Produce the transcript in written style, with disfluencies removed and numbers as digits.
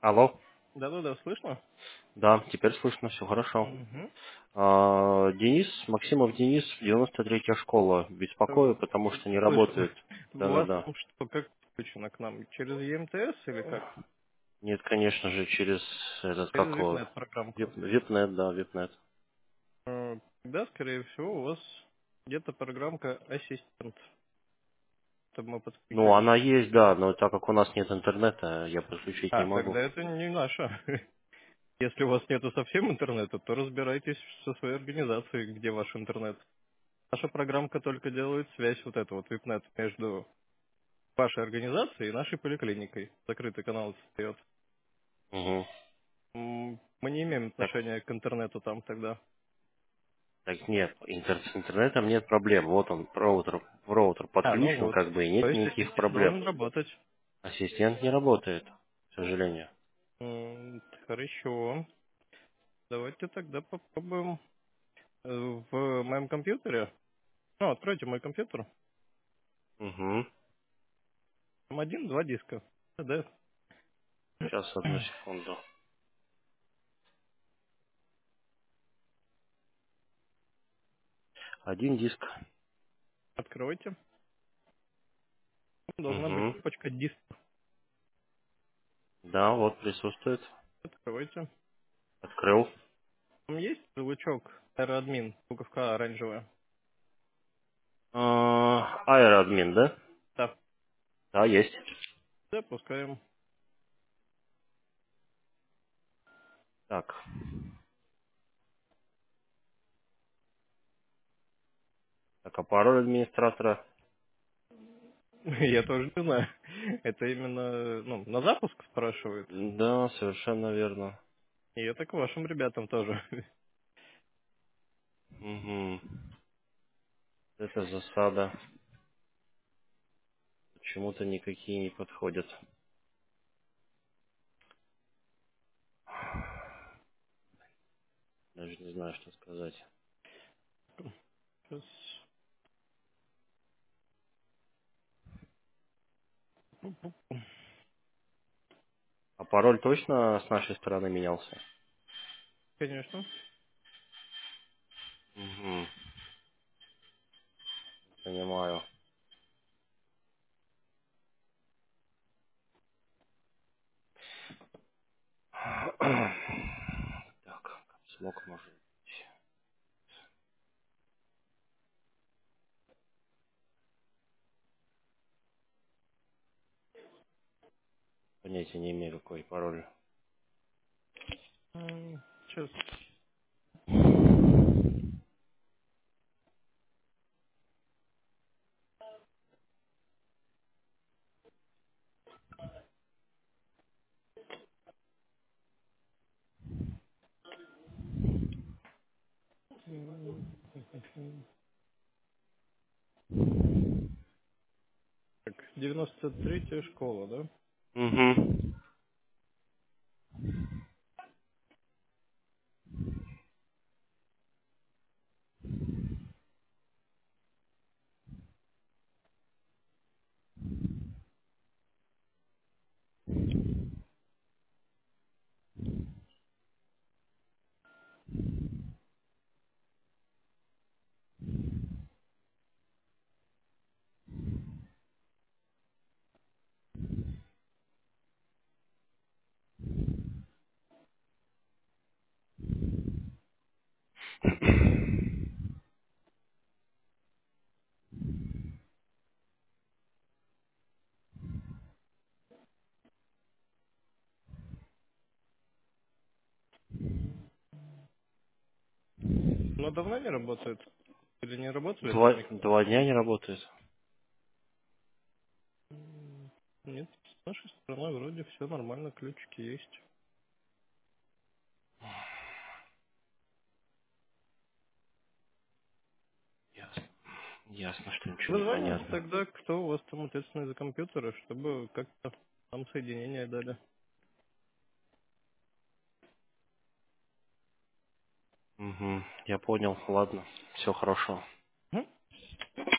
Алло. Да-да-да, слышно? Да, теперь слышно, все хорошо. Мгм. Денис, Максимов Денис, 93-я школа. Беспокою, потому что не Слышно. работает. У вас Да-да-да. там что, как подключено к нам? Через EMTS или как? Нет, конечно же, через этот, Через как его, VIPNet программку. Випнет, да, Випнет. Да, скорее всего, у вас где-то программка Ассистент, чтобы мы Ну, подключились. она есть, да, но так как у нас нет интернета, я подключить не А, могу. тогда это не наша. Если у вас нету совсем интернета, то разбирайтесь со своей организацией, где ваш интернет. Наша программка только делает связь вот эту вот VIPNet между вашей организацией и нашей поликлиникой. Закрытый канал создает. Угу. Мы не имеем Так, отношения к интернету там тогда. так нет, с интернетом нет проблем. Вот он, роутер А, ну подключен, вот. как бы, и То нет есть никаких ассистент проблем. должен работать. Ассистент не работает, к сожалению. Хорошо. Давайте тогда попробуем в моем компьютере. Ну, откройте мой компьютер. Угу. Там один-два диска. Да. Сейчас, одну секунду. Один диск. Откройте. Там должна быть Угу. кнопочка диск. Да, вот присутствует. Откройте. Открыл. Там есть лучок аэроадмин, буковка оранжевая. Аэроадмин, да? Да. Да, есть. Запускаем. Так. Так, а пароль администратора? Я тоже не знаю. Это именно, ну, на запуск спрашивает. Да, совершенно верно. И это к вашим ребятам тоже. Угу. Это засада. Почему-то никакие не подходят. Даже не знаю, что сказать. Сейчас. А пароль точно с нашей стороны менялся? Конечно. Угу. Понимаю. Так, смог может быть. Понятия не имею, какой пароль. Сейчас. Так, 93-я школа, да? Угу. Но давно не работает? Или не работали Два, там никак? два дня не работает. Нет, с нашей стороны вроде все нормально, ключики есть. Ясно. Ясно, что ничего не Вызванивайте понятно. тогда, кто у вас там ответственный за компьютеры, чтобы как-то там соединение дали. Угу. Я понял. Ладно. Все хорошо. Мгм.